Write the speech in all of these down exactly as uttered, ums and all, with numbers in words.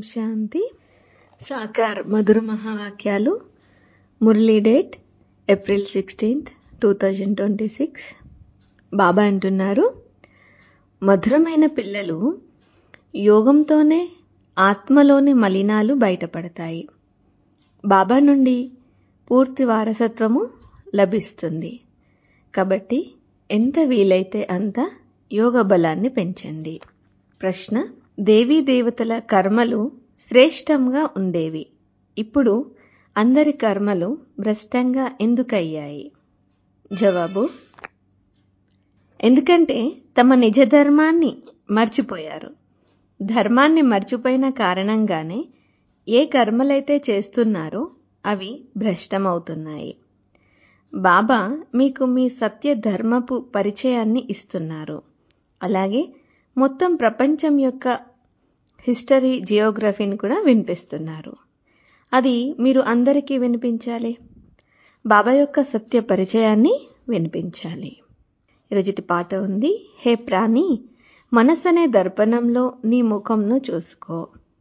శాంతి. సాకార్ మధుర మహావాక్యాలు. Murli date April sixteenth two thousand twenty six. బాబా అంటున్నారు, మధురమైన పిల్లలు, యోగంతోనే ఆత్మలోని మలినాలు బయటపడతాయి. బాబా నుండి పూర్తి వారసత్వము లభిస్తుంది. కాబట్టి ఎంత వీలైతే అంత యోగ బలాన్ని పెంచండి. ప్రశ్న: దేవీ దేవతల కర్మలు శ్రేష్టంగా ఉండేవి, ఇప్పుడు అందరి కర్మలు భ్రష్టంగా ఎందుకయ్యాయి? జవాబు: ఎందుకంటే తమ నిజ ధర్మాన్ని మర్చిపోయారు. ధర్మాన్ని మర్చిపోయిన కారణంగానే ఏ కర్మలైతే చేస్తున్నారో అవి భ్రష్టమవుతున్నాయి. బాబా మీకు మీ సత్య ధర్మపు పరిచయాన్ని ఇస్తున్నారు. అలాగే మొత్తం ప్రపంచం యొక్క హిస్టరీ, జియోగ్రఫీని కూడా వినిపిస్తున్నారు. అది మీరు అందరికీ వినిపించాలి. బాబా యొక్క సత్య పరిచయాన్ని వినిపించాలి. ఈరోజుటి పాట ఉంది: హే ప్రాణి, మనసనే దర్పణంలో నీ ముఖంను చూసుకో.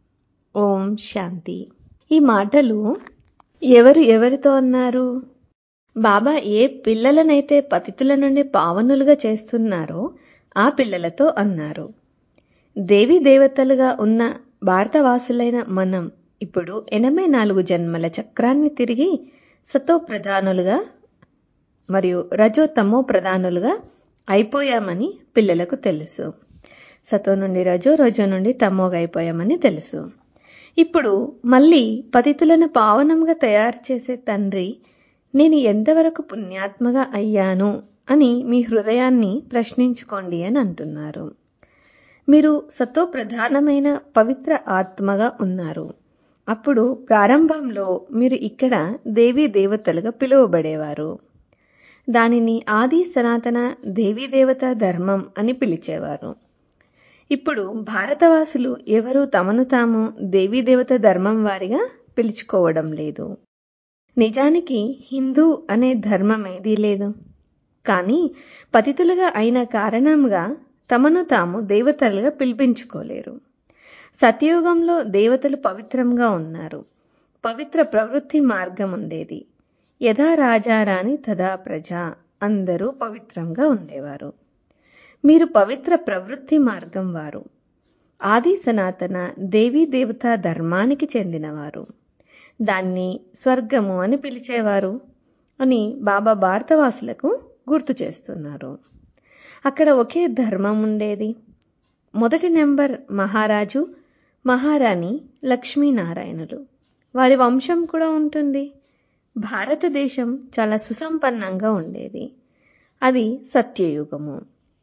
ఓం శాంతి. ఈ మాటలు ఎవరు ఎవరితో అన్నారు? బాబా ఏ పిల్లలనైతే పతితుల నుండి పావనులుగా చేస్తున్నారో ఆ పిల్లలతో అన్నారు. దేవీ దేవతలుగా ఉన్న భారతవాసులైన మనం ఇప్పుడు ఎనభై నాలుగు జన్మల చక్రాన్ని తిరిగి సతో ప్రధానులుగా మరియు రజో తమో ప్రధానులుగా అయిపోయామని పిల్లలకు తెలుసు. సతో నుండి రజో, రజో నుండి తమోగా అయిపోయామని తెలుసు. ఇప్పుడు మళ్ళీ పతితులను పావనంగా తయారు చేసే తండ్రి, నేను ఎంతవరకు పుణ్యాత్మగా అయ్యాను అని మీ హృదయాన్ని ప్రశ్నించుకోండి అని అంటున్నారు. మీరు సతో ప్రధానమైన పవిత్ర ఆత్మగా ఉన్నారు. అప్పుడు ప్రారంభంలో మీరు ఇక్కడ దేవీ దేవతలుగా పిలువబడేవారు. దానిని ఆది సనాతన దేవీ దేవత ధర్మం అని పిలిచేవారు. ఇప్పుడు భారతవాసులు ఎవరు తమను తాము దేవీ దేవత ధర్మం వారిగా పిలుచుకోవడం లేదు. నిజానికి హిందూ అనే ధర్మం ఏదీ లేదు. కానీ పతితులుగా అయిన కారణంగా తమను తాము దేవతలుగా పిలిపించుకోలేరు. సత్యయుగంలో దేవతలు పవిత్రంగా ఉన్నారు. పవిత్ర ప్రవృత్తి మార్గం ఉండేది. యథా రాజారాణి తదా ప్రజ, అందరూ పవిత్రంగా ఉండేవారు. మీరు పవిత్ర ప్రవృత్తి మార్గం వారు. ఆది సనాతన దేవీ దేవతా ధర్మానికి చెందినవారు. దాన్ని స్వర్గము అని పిలిచేవారు అని బాబా భారతవాసులకు గుర్తు చేస్తున్నారు. అక్కడ ఒకే ధర్మం ఉండేది. మొదటి నెంబర్ మహారాజు, మహారాణి లక్ష్మీనారాయణులు. వారి వంశం కూడా ఉంటుంది. భారతదేశం చాలా సుసంపన్నంగా ఉండేది. అది సత్యయుగము.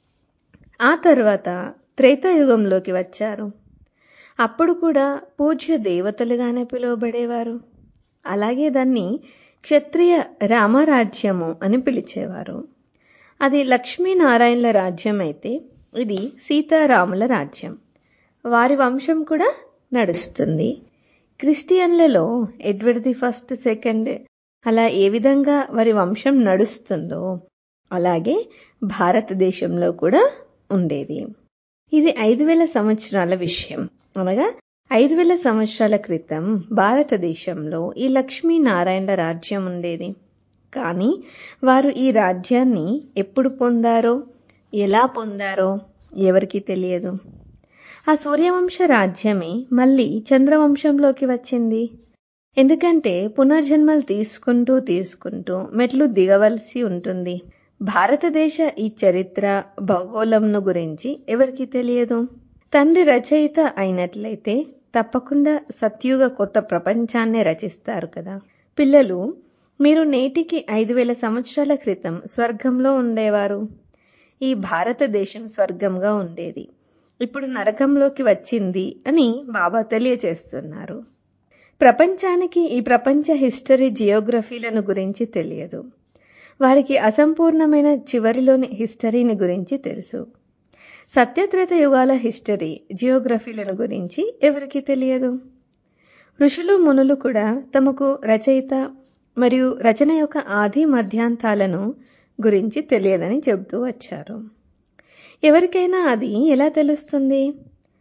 ఆ తర్వాత త్రేతాయుగంలోకి వచ్చారు. అప్పుడు కూడా పూజ్య దేవతలుగానే పిలువబడేవారు. అలాగే దాన్ని క్షత్రియ రామరాజ్యము అని పిలిచేవారు. అది లక్ష్మీనారాయణుల రాజ్యం అయితే ఇది సీతారాముల రాజ్యం. వారి వంశం కూడా నడుస్తుంది. క్రిస్టియన్లలో ఎడ్వర్డ్ ది ఫస్ట్, సెకండ్ అలా ఏ విధంగా వారి వంశం నడుస్తుందో అలాగే భారతదేశంలో కూడా ఉండేది. ఇది ఐదు వేల సంవత్సరాల విషయం. అనగా ఐదు వేల సంవత్సరాల క్రితం భారతదేశంలో ఈ లక్ష్మీనారాయణల రాజ్యం ఉండేది. కానీ వారు ఈ రాజ్యాన్ని ఎప్పుడు పొందారో, ఎలా పొందారో ఎవరికీ తెలియదు. ఆ సూర్యవంశ రాజ్యమే మళ్ళీ చంద్రవంశంలోకి వచ్చింది. ఎందుకంటే పునర్జన్మలు తీసుకుంటూ తీసుకుంటూ మెట్లు దిగవలసి ఉంటుంది. భారతదేశ ఈ చరిత్ర, భౌగోళంను గురించి ఎవరికీ తెలియదు. తండ్రి రచయిత అయినట్లయితే తప్పకుండా సత్యుగ కొత్త ప్రపంచాన్నే రచిస్తారు కదా. పిల్లలు, మీరు నేటికి ఐదు వేల సంవత్సరాల క్రితం స్వర్గంలో ఉండేవారు. ఈ భారతదేశం స్వర్గంగా ఉండేది. ఇప్పుడు నరకంలోకి వచ్చింది అని బాబా తెలియచేస్తున్నారు. ప్రపంచానికి ఈ ప్రపంచ హిస్టరీ, జియోగ్రఫీలను గురించి తెలియదు. వారికి అసంపూర్ణమైన చివరిలోని హిస్టరీని గురించి తెలుసు. సత్యత్రేత యుగాల హిస్టరీ, జియోగ్రఫీలను గురించి ఎవరికీ తెలియదు. ఋషులు, మునులు కూడా తమకు రచయిత మరియు రచన యొక్క ఆది మధ్యాంతాలను గురించి తెలియదని చెబుతూ వచ్చారు. ఎవరికైనా అది ఎలా తెలుస్తుంది?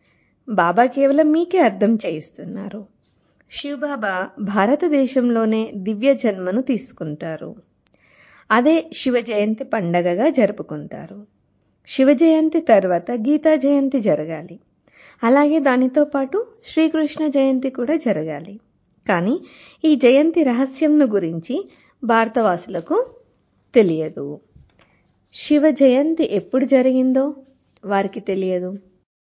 బాబా కేవలం మీకే అర్థం చేయిస్తున్నారు. శివబాబా భారతదేశంలోనే దివ్య జన్మను తీసుకుంటారు. అదే శివ జయంతి పండగగా జరుపుకుంటారు. శివ జయంతి తర్వాత గీతా జయంతి జరగాలి. అలాగే దానితో పాటు శ్రీకృష్ణ జయంతి కూడా జరగాలి. కానీ ఈ జయంతి రహస్యంను గురించి భారతవాసులకు తెలియదు. శివ జయంతి ఎప్పుడు జరిగిందో వారికి తెలియదు.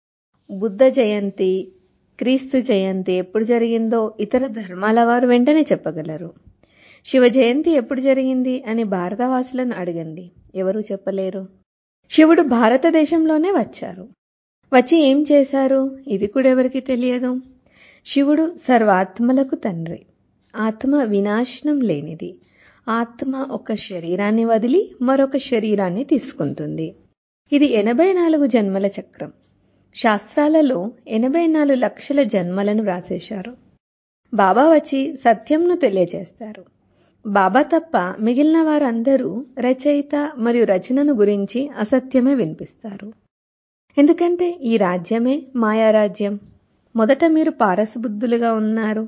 బుద్ధ జయంతి, క్రీస్తు జయంతి ఎప్పుడు జరిగిందో ఇతర ధర్మాల వారు వెంటనే చెప్పగలరు. శివ జయంతి ఎప్పుడు జరిగింది అని భారతవాసులను అడగండి, ఎవరూ చెప్పలేరు. శివుడు భారతదేశంలోనే వచ్చారు. వచ్చి ఏం చేశారు ఇది కూడా ఎవరికి తెలియదు. శివుడు సర్వాత్మలకు తండ్రి. ఆత్మ వినాశనం లేనిది. ఆత్మ ఒక శరీరాన్ని వదిలి మరొక శరీరాన్ని తీసుకుంటుంది. ఇది ఎనభై నాలుగు జన్మల చక్రం. శాస్త్రాలలో ఎనభై నాలుగు లక్షల జన్మలను వ్రాసేశారు. బాబా వచ్చి సత్యంను తెలియజేస్తారు. బాబా తప్ప మిగిలిన వారందరూ రచయిత మరియు రచనను గురించి అసత్యమే వినిపిస్తారు. ఎందుకంటే ఈ రాజ్యమే మాయారాజ్యం. మొదట మీరు పారసబుద్ధులుగా ఉన్నారు.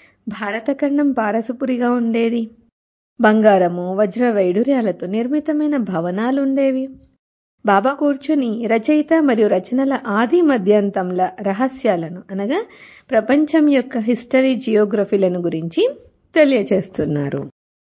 భారతఖండం పారసుపురిగా ఉండేది. బంగారము వజ్ర వైడూర్యాలతో నిర్మితమైన భవనాలుండేవి. బాబా కూర్చుని రచయిత మరియు రచనల ఆది మధ్యాంతంల రహస్యాలను అనగా ప్రపంచం యొక్క హిస్టరీ జియోగ్రఫీలను గురించి తెలియచేస్తున్నారు.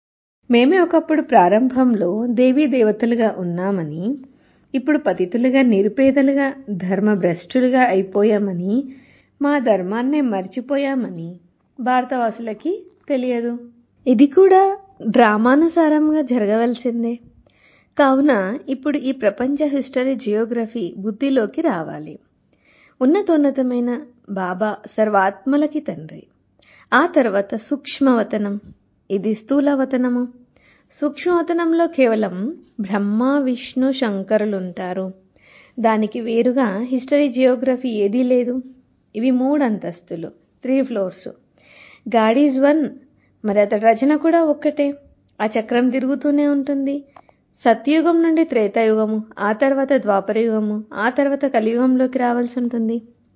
మేమే ఒకప్పుడు ప్రారంభంలో దేవీ దేవతలుగా ఉన్నామని, ఇప్పుడు పతితులుగా నిరుపేదలుగా ధర్మభ్రష్టులుగా అయిపోయామని, మా ధర్మాన్నే మర్చిపోయామని భారతవాసులకి తెలియదు. ఇది కూడా డ్రామానుసారంగా జరగవలసిందే. కావున ఇప్పుడు ఈ ప్రపంచ హిస్టరీ జియోగ్రఫీ బుద్ధిలోకి రావాలి. ఉన్నతోన్నతమైన బాబా సర్వాత్మలకి తండ్రి. ఆ తర్వాత సూక్ష్మవతనం, ఇది స్థూలవతనము. సూక్ష్మవతనంలో కేవలం బ్రహ్మ విష్ణు శంకరులుంటారు. దానికి వేరుగా హిస్టరీ జియోగ్రఫీ ఏదీ లేదు. ఇవి మూడు అంతస్తులు, three floors. God is one. మరి అతడి రచన కూడా ఒక్కటే. ఆ చక్రం తిరుగుతూనే ఉంటుంది. సత్యయుగం నుండి త్రేతాయుగము, ఆ తర్వాత ద్వాపరయుగము, ఆ తర్వాత కలియుగంలోకి రావాల్సి ఉంటుంది.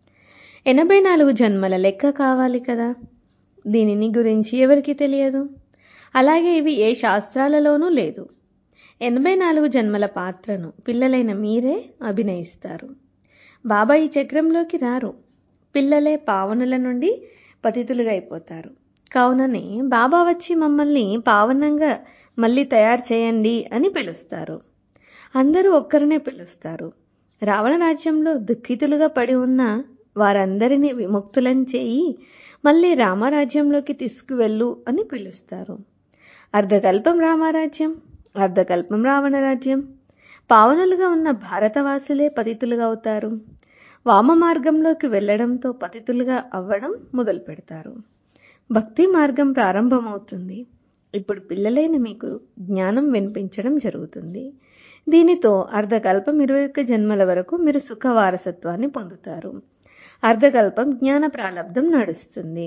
ఎనభై నాలుగు జన్మల లెక్క కావాలి కదా. దీనిని గురించి ఎవరికి తెలియదు. అలాగే ఇవి ఏ శాస్త్రాలలోనూ లేదు. ఎనభై నాలుగు జన్మల పాత్రను పిల్లలైన మీరే అభినయిస్తారు. బాబా ఈ చక్రంలోకి రారు. పిల్లలే పావనుల నుండి పతితులుగా అయిపోతారు. కావుననే బాబా వచ్చి మమ్మల్ని పావనంగా మళ్ళీ తయారు చేయండి అని పిలుస్తారు. అందరూ ఒక్కరినే పిలుస్తారు. రావణ రాజ్యంలో దుఃఖితులుగా పడి ఉన్న వారందరినీ విముక్తులను చేయి మళ్ళీ రామరాజ్యంలోకి తీసుకువెళ్ళు అని పిలుస్తారు. అర్ధకల్పం రామరాజ్యం, అర్ధకల్పం రావణ రాజ్యం. పావనులుగా ఉన్న భారతవాసులే పతితులుగా అవుతారు. వామ మార్గంలోకి వెళ్లడంతో పతితులుగా అవ్వడం మొదలు పెడతారు. భక్తి మార్గం ప్రారంభమవుతుంది. ఇప్పుడు పిల్లలైన మీకు జ్ఞానం వినిపించడం జరుగుతుంది. దీనితో అర్ధకల్పం ఇరవై ఒక్క జన్మల వరకు మీరు సుఖ వారసత్వాన్ని పొందుతారు. అర్ధకల్పం జ్ఞాన ప్రాలబ్ధం నడుస్తుంది.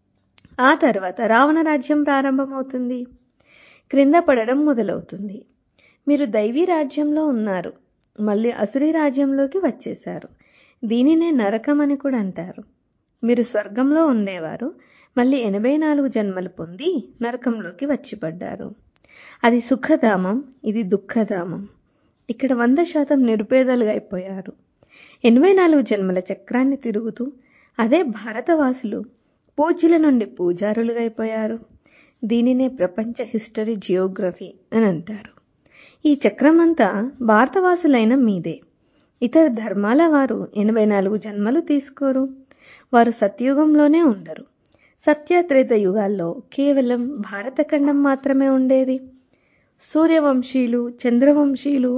ఆ తర్వాత రావణ రాజ్యం ప్రారంభమవుతుంది. క్రింద పడడం మొదలవుతుంది. మీరు దైవీ రాజ్యంలో ఉన్నారు, మళ్ళీ అసురీ రాజ్యంలోకి వచ్చేశారు. దీనినే నరకం అని కూడా అంటారు. మీరు స్వర్గంలో ఉండేవారు, మళ్ళీ ఎనభై నాలుగు జన్మలు పొంది నరకంలోకి వచ్చి పడ్డారు. అది సుఖధామం, ఇది దుఃఖధామం. ఇక్కడ వంద శాతం నిరుపేదలుగా అయిపోయారు. ఎనభై నాలుగు జన్మల చక్రాన్ని తిరుగుతూ అదే భారతవాసులు పూజ్యుల నుండి పూజారులుగా అయిపోయారు. దీనినే ప్రపంచ హిస్టరీ జియోగ్రఫీ అని అంటారు. ఈ చక్రమంతా భారతవాసులైన మీదే. ఇతర ధర్మాల వారు ఎనభై నాలుగు జన్మలు తీసుకోరు. వారు సత్యుగంలోనే ఉండరు. సత్యత్రేత యుగాల్లో కేవలం భారతఖండం మాత్రమే ఉండేది. సూర్యవంశీయులు, చంద్రవంశీయులు,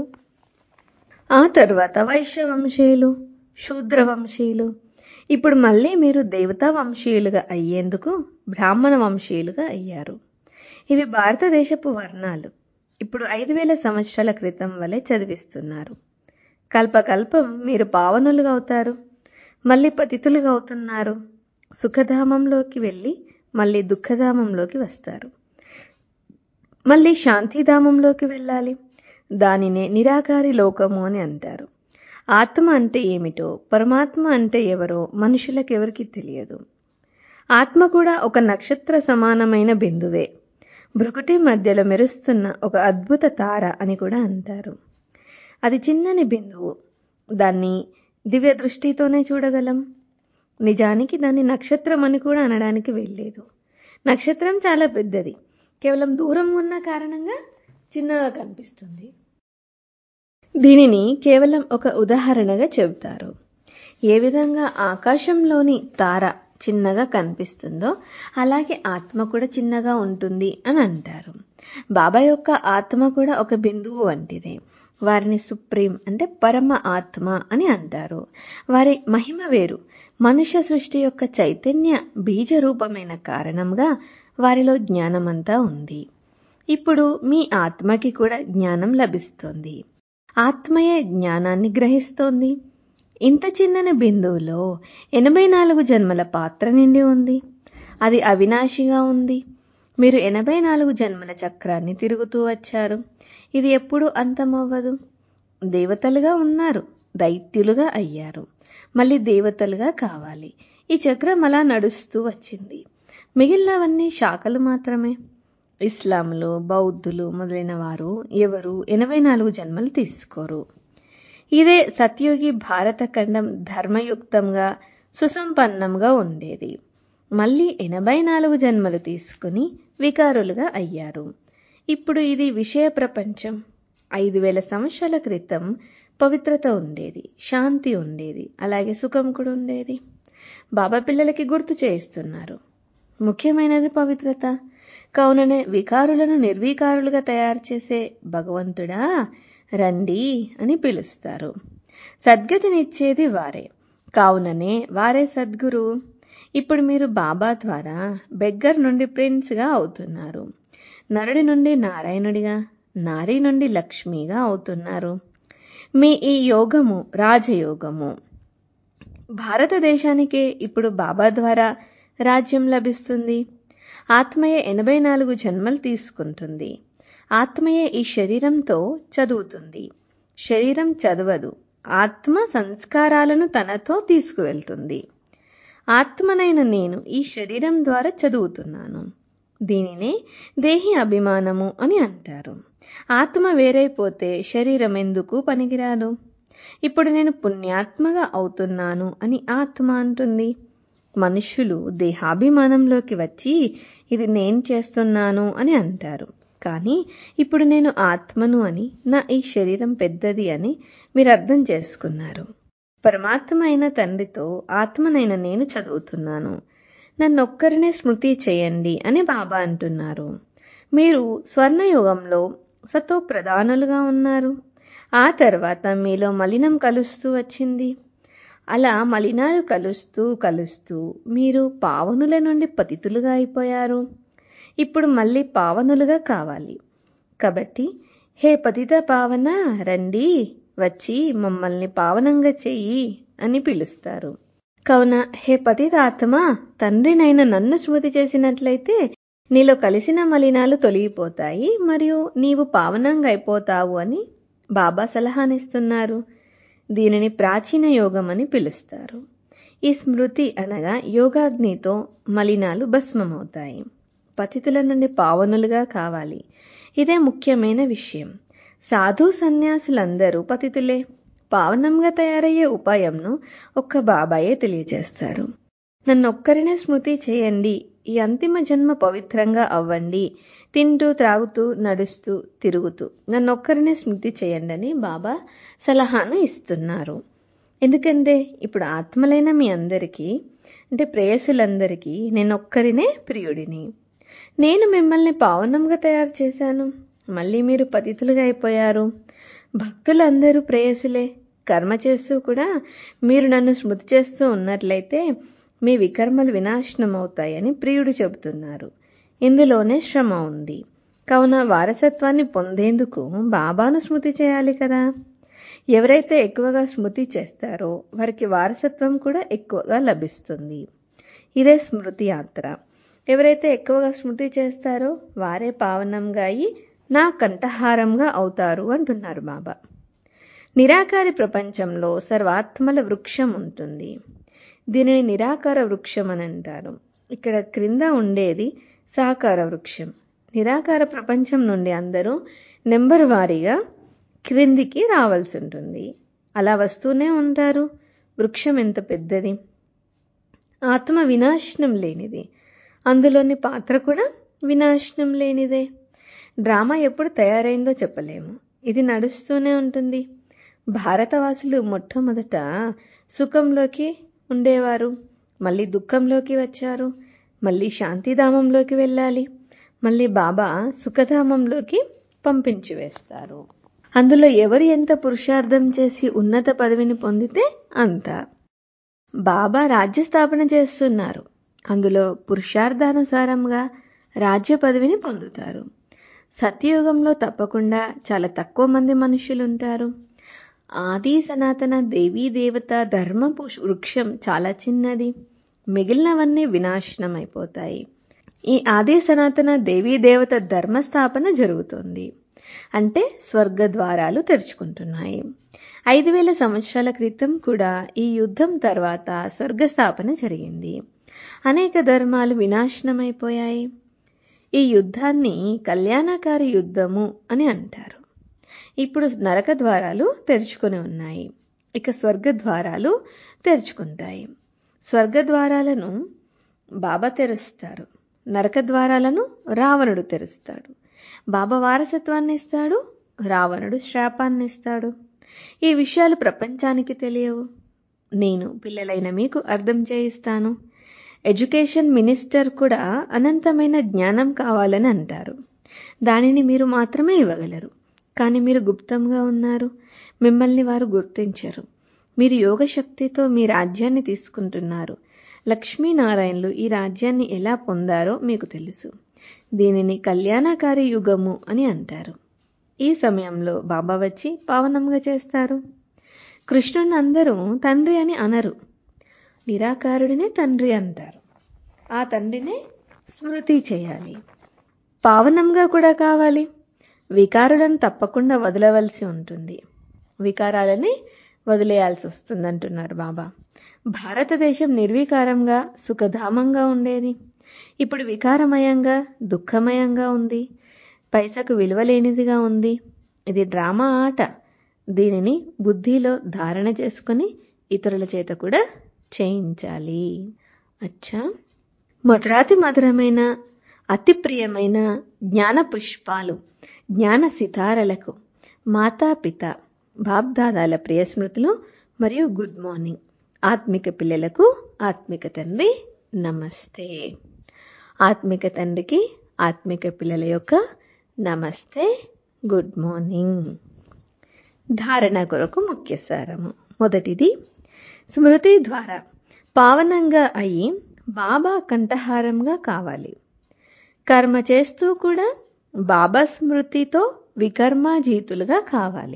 ఆ తర్వాత వైశ్యవంశీయులు, శూద్రవంశీయులు. ఇప్పుడు మళ్ళీ మీరు దేవతా వంశీయులుగా అయ్యేందుకు బ్రాహ్మణ వంశీయులుగా అయ్యారు. ఇవి భారతదేశపు వర్ణాలు. ఇప్పుడు ఐదు వేల సంవత్సరాల క్రితం వలె చదివిస్తున్నారు. కల్పకల్పం మీరు పావనులుగా అవుతారు, మళ్ళీ పతితులుగా అవుతున్నారు. సుఖధామంలోకి వెళ్ళి మళ్ళీ దుఃఖధామంలోకి వస్తారు. మళ్ళీ శాంతిధామంలోకి వెళ్ళాలి. దానినే నిరాకారి లోకము అని అంటారు. ఆత్మ అంటే ఏమిటో, పరమాత్మ అంటే ఎవరో మనుషులకెవరికీ తెలియదు. ఆత్మ కూడా ఒక నక్షత్ర సమానమైన బిందువే, భృకుటి మధ్యలో మెరుస్తున్న ఒక అద్భుత తార అని కూడా అంటారు. అది చిన్నని బిందువు, దాన్ని దివ్య దృష్టితోనే చూడగలం. నిజానికి దాన్ని నక్షత్రం అని కూడా అనడానికి వీల్లేదు. నక్షత్రం చాలా పెద్దది, కేవలం దూరం ఉన్న కారణంగా చిన్నగా కనిపిస్తుంది. దీనిని కేవలం ఒక ఉదాహరణగా చెబుతారు. ఏ విధంగా ఆకాశంలోని తార చిన్నగా కనిపిస్తుందో అలాగే ఆత్మ కూడా చిన్నగా ఉంటుంది అని అంటారు. బాబా యొక్క ఆత్మ కూడా ఒక బిందువు వంటిదే. వారిని సుప్రీం అంటే పరమ ఆత్మ అని అంటారు. వారి మహిమ వేరు. మనుష్య సృష్టి యొక్క చైతన్య బీజ రూపమైన కారణంగా వారిలో జ్ఞానమంతా ఉంది. ఇప్పుడు మీ ఆత్మకి కూడా జ్ఞానం లభిస్తోంది. ఆత్మయే జ్ఞానాన్ని గ్రహిస్తోంది. ఇంత చిన్నని బిందువులో ఎనభై నాలుగు జన్మల పాత్ర నిండి ఉంది. అది అవినాశిగా ఉంది. మీరు ఎనభై నాలుగు జన్మల చక్రాన్ని తిరుగుతూ వచ్చారు. ఇది ఎప్పుడూ అంతమవ్వదు. దేవతలుగా ఉన్నారు, దైత్యులుగా అయ్యారు, మళ్ళీ దేవతలుగా కావాలి. ఈ చక్రం అలా నడుస్తూ వచ్చింది. మిగిలినవన్నీ శాఖలు మాత్రమే. ఇస్లాంలు, బౌద్ధులు మొదలైన వారు ఎవరు ఎనభై నాలుగు జన్మలు తీసుకోరు. ఇదే సత్యుగి భారత ఖండం ధర్మయుక్తంగా సుసంపన్నంగా ఉండేది. మళ్ళీ ఎనభై నాలుగు జన్మలు తీసుకుని వికారులుగా అయ్యారు. ఇప్పుడు ఇది విషయ ప్రపంచం. ఐదు వేల సంవత్సరాల క్రితం పవిత్రత ఉండేది, శాంతి ఉండేది, అలాగే సుఖం కూడా ఉండేది. బాబా పిల్లలకి గుర్తు చేయిస్తున్నారు, ముఖ్యమైనది పవిత్రత. కావుననే వికారులను నిర్వికారులుగా తయారు చేసే భగవంతుడా రండి అని పిలుస్తారు. సద్గతినిచ్చేది వారే, కావుననే వారే సద్గురు. ఇప్పుడు మీరు బాబా ద్వారా బెగ్గర్ నుండి ప్రిన్స్గా అవుతున్నారు. నరుడి నుండి నారాయణుడిగా, నారీ నుండి లక్ష్మిగా అవుతున్నారు. మీ ఈ యోగము రాజయోగము. భారతదేశానికే ఇప్పుడు బాబా ద్వారా రాజ్యం లభిస్తుంది. ఆత్మయే ఎనభై నాలుగు జన్మలు తీసుకుంటుంది. ఆత్మయే ఈ శరీరంతో చదువుతుంది. శరీరం చదవదు. ఆత్మ సంస్కారాలను తనతో తీసుకువెళ్తుంది. ఆత్మనైన నేను ఈ శరీరం ద్వారా చదువుతున్నాను. దీనినే దేహి అభిమానము అని అంటారు. ఆత్మ వేరైపోతే శరీరం ఎందుకు పనికిరాదు. ఇప్పుడు నేను పుణ్యాత్మగా అవుతున్నాను అని ఆత్మ అంటుంది. మనుష్యులు దేహాభిమానంలోకి వచ్చి ఇది నేను చేస్తున్నాను అని అంటారు. కానీ ఇప్పుడు నేను ఆత్మను అని, నా ఈ శరీరం పెద్దది అని మీరు అర్థం చేసుకున్నారు. పరమాత్మ అయిన తండ్రితో ఆత్మనైన నేను చదువుతున్నాను, నన్నొక్కరినే స్మృతి చేయండి అని బాబా అంటున్నారు. మీరు స్వర్ణయుగంలో సతో ప్రధానులుగా ఉన్నారు. ఆ తర్వాత మీలో మలినం కలుస్తూ వచ్చింది. అలా మలినాలు కలుస్తూ కలుస్తూ మీరు పావనుల నుండి పతితులుగా అయిపోయారు. ఇప్పుడు మళ్ళీ పావనులుగా కావాలి. కాబట్టి హే పతిత పావన రండి, వచ్చి మమ్మల్ని పావనంగా చెయ్యి అని పిలుస్తారు. కావున హే పతితాత్మ, తండ్రినైన నన్ను స్మృతి చేసినట్లయితే నీలో కలిసిన మలినాలు తొలగిపోతాయి మరియు నీవు పావనంగా అయిపోతావు అని బాబా సలహానిస్తున్నారు. దీనిని ప్రాచీన యోగం అని పిలుస్తారు. ఈ స్మృతి అనగా యోగాగ్నితో మలినాలు భస్మమవుతాయి. పతితుల నుండి పావనులుగా కావాలి. ఇదే ముఖ్యమైన విషయం. సాధు సన్యాసులందరూ పతితులే. పావనంగా తయారయ్యే ఉపాయంను ఒక్క బాబాయే తెలియజేస్తారు. నన్నొక్కరినే స్మృతి చేయండి, ఈ అంతిమ జన్మ పవిత్రంగా అవ్వండి, తింటూ త్రాగుతూ నడుస్తూ తిరుగుతూ నన్నొక్కరినే స్మృతి చేయండి అని బాబా సలహాను ఇస్తున్నారు. ఎందుకంటే ఇప్పుడు ఆత్మలైన మీ అందరికీ అంటే ప్రేయసులందరికీ నేనొక్కరినే ప్రియుడిని. నేను మిమ్మల్ని పావనంగా తయారు చేశాను, మళ్ళీ మీరు పతితులుగా అయిపోయారు. భక్తులందరూ ప్రేయసులే. కర్మ చేస్తూ కూడా మీరు నన్ను స్మృతి చేస్తూ ఉన్నట్లయితే మీ వికర్మలు వినాశనం అవుతాయని ప్రియుడు చెబుతున్నారు. ఇందులోనే శ్రమ ఉంది. కావున వారసత్వాన్ని పొందేందుకు బాబాను స్మృతి చేయాలి కదా. ఎవరైతే ఎక్కువగా స్మృతి చేస్తారో వారికి వారసత్వం కూడా ఎక్కువగా లభిస్తుంది. ఇదే స్మృతి యాత్ర. ఎవరైతే ఎక్కువగా స్మృతి చేస్తారో వారే పావనంగా అయి నా కంఠహారంగా అవుతారు అంటున్నారు బాబా. నిరాకారి ప్రపంచంలో సర్వాత్మల వృక్షం ఉంటుంది. దీనిని నిరాకార వృక్షం అని అంటారు. ఇక్కడ క్రింద ఉండేది సాకార వృక్షం. నిరాకార ప్రపంచం నుండి అందరూ నెంబర్ వారీగా క్రిందికి రావాల్సి ఉంటుంది. అలా వస్తూనే ఉంటారు. వృక్షం ఎంత పెద్దది! ఆత్మ వినాశనం లేనిది. అందులోని పాత్ర కూడా వినాశనం లేనిదే. డ్రామా ఎప్పుడు తయారైందో చెప్పలేము. ఇది నడుస్తూనే ఉంటుంది. భారతవాసులు మొట్టమొదట సుఖంలోకి ఉండేవారు, మళ్ళీ దుఃఖంలోకి వచ్చారు, మళ్ళీ శాంతిధామంలోకి వెళ్ళాలి, మళ్ళీ బాబా సుఖధామంలోకి పంపించి వేస్తారు. అందులో ఎవరు ఎంత పురుషార్థం చేసి ఉన్నత పదవిని పొందితే అంత. బాబా రాజ్యస్థాపన చేస్తున్నారు. అందులో పురుషార్థానుసారంగా రాజ్య పదవిని పొందుతారు. సత్యయుగంలో తప్పకుండా చాలా తక్కువ మంది మనుషులుంటారు. ఆది సనాతన దేవీ దేవత ధర్మ వృక్షం చాలా చిన్నది. మిగిలినవన్నీ వినాశనం అయిపోతాయి. ఈ ఆది సనాతన దేవీ దేవత ధర్మస్థాపన జరుగుతోంది. అంటే స్వర్గ ద్వారాలు తెరుచుకుంటున్నాయి. ఐదు వేల సంవత్సరాల క్రితం కూడా ఈ యుద్ధం తర్వాత స్వర్గస్థాపన జరిగింది. అనేక ధర్మాలు వినాశనమైపోయాయి. ఈ యుద్ధాన్ని కళ్యాణకారి యుద్ధము అని అంటారు. ఇప్పుడు నరక ద్వారాలు తెరుచుకొని ఉన్నాయి. ఇక స్వర్గ ద్వారాలు తెరుచుకుంటాయి. స్వర్గ ద్వారాలను బాబా తెరుస్తారు. నరక ద్వారాలను రావణుడు తెరుస్తాడు. బాబా వారసత్వాన్ని ఇస్తాడు, రావణుడు శాపాన్ని ఇస్తాడు. ఈ విషయాలు ప్రపంచానికి తెలియవు. నేను పిల్లలైన మీకు అర్థం చేయిస్తాను. ఎడ్యుకేషన్ మినిస్టర్ కూడా అనంతమైన జ్ఞానం కావాలని అంటారు. దానిని మీరు మాత్రమే ఇవ్వగలరు. కానీ మీరు గుప్తంగా ఉన్నారు. మిమ్మల్ని వారు గుర్తించరు. మీరు యోగ శక్తితో మీ రాజ్యాన్ని తీసుకుంటున్నారు. లక్ష్మీనారాయణులు ఈ రాజ్యాన్ని ఎలా పొందారో మీకు తెలుసు. దీనిని కళ్యాణకారి యుగము అని అంటారు. ఈ సమయంలో బాబా వచ్చి పావనంగా చేస్తారు. కృష్ణుని అందరూ తండ్రి అని అనరు. నిరాకారుడినే తండ్రి అంటారు. ఆ తండ్రినే స్మృతి చేయాలి. పావనంగా కూడా కావాలి. వికారులను తప్పకుండా వదలవలసి ఉంటుంది. వికారాలని వదిలేయాల్సి వస్తుంది అంటున్నారు బాబా. భారతదేశం నిర్వికారంగా సుఖధామంగా ఉండేది. ఇప్పుడు వికారమయంగా దుఃఖమయంగా ఉంది. పైసకు విలువలేనిదిగా ఉంది. ఇది డ్రామా ఆట. దీనిని బుద్ధిలో ధారణ చేసుకుని ఇతరుల చేత కూడా చేయించాలి. అచ్చా, మధురాతి మధురమైన అతి ప్రియమైన జ్ఞాన పుష్పాలు జ్ఞాన సితారలకు మాతాపిత బాబ్దాదాల ప్రియ స్మృతులు మరియు గుడ్ మార్నింగ్. ఆత్మిక పిల్లలకు ఆత్మిక తండ్రి నమస్తే. ఆత్మిక తండ్రికి ఆత్మిక పిల్లల యొక్క నమస్తే, గుడ్ మార్నింగ్. ధారణ కొరకు ముఖ్య సారము. మొదటిది, స్మృతి ద్వారా పావనంగా అయి బాబా కంఠహారంగా కావాలి. కర్మ చేస్తూ కూడా బాబా స్మృతితో వికర్మాజీతులుగా కావాలి.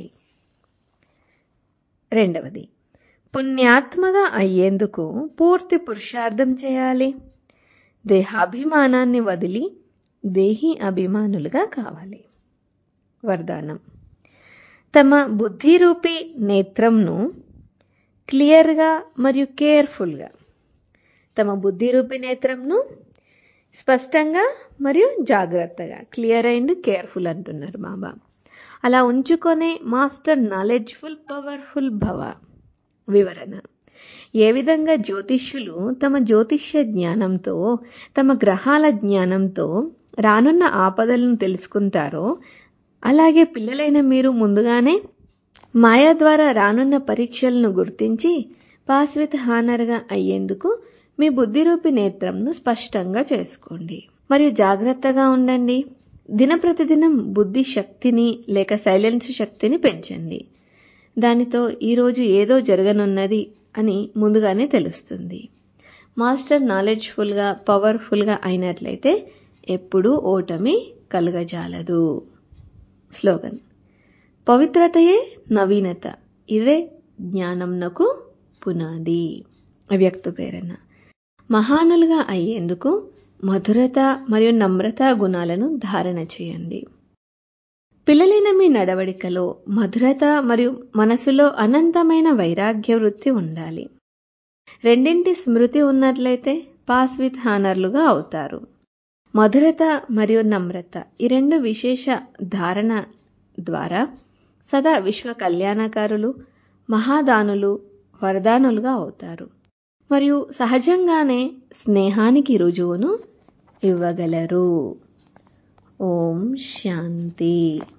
రెండవది, పుణ్యాత్మగా అయ్యేందుకు పూర్తి పురుషార్థం చేయాలి. దేహాభిమానాన్ని వదిలి దేహి అభిమానులుగా కావాలి. వరదానం: తమ బుద్ధిరూపి నేత్రంను క్లియర్గా మరియు కేర్ఫుల్గా తమ బుద్ధిరూపి నేత్రంను స్పష్టంగా మరియు జాగ్రత్తగా, క్లియర్ అండ్ కేర్ఫుల్ అంటున్నారు బాబా. అలా ఉంచుకొనే మాస్టర్ నాలెడ్జ్ఫుల్ పవర్ఫుల్ భవ. వివరణ: ఏ విధంగా జ్యోతిష్యులు తమ జ్యోతిష్య జ్ఞానంతో తమ గ్రహాల జ్ఞానంతో రానున్న ఆపదలను తెలుసుకుంటారో అలాగే పిల్లలైన మీరు ముందుగానే మాయా ద్వారా రానున్న పరీక్షలను గుర్తించి పాస్ విత్ హానర్గా అయ్యేందుకు మీ బుద్ధిరూపి నేత్రంను స్పష్టంగా చేసుకోండి మరియు జాగ్రత్తగా ఉండండి. దినప్రతిదినం బుద్ధి శక్తిని లేక సైలెన్స్ శక్తిని పెంచండి. దానితో ఈరోజు ఏదో జరగనున్నది అని ముందుగానే తెలుస్తుంది. మాస్టర్ నాలెడ్జ్ఫుల్గా పవర్ఫుల్గా అయినట్లయితే ఎప్పుడూ ఓటమి కలగజాలదు. స్లోగన్: పవిత్రతయే నవీనత, ఇదే జ్ఞానంనకు పునాది. అవ్యక్త ప్రేరణ: మహానులుగా అయ్యేందుకు మధురత మరియు నమ్రత గుణాలను ధారణ చేయండి. పిల్లలైన మీ నడవడికలో మధురత మరియు మనసులో అనంతమైన వైరాగ్య వృత్తి ఉండాలి. రెండింటి స్మృతి ఉన్నట్లయితే పాస్ విత్ హానర్లుగా అవుతారు. మధురత మరియు నమ్రత ఈ రెండు విశేష ధారణ ద్వారా సదా విశ్వ కళ్యాణకారులు, మహాదానులు, వరదానులుగా అవుతారు మరియు సహజంగానే స్నేహానికి రుజువును ఇవ్వగలరు. ఓం శాంతి.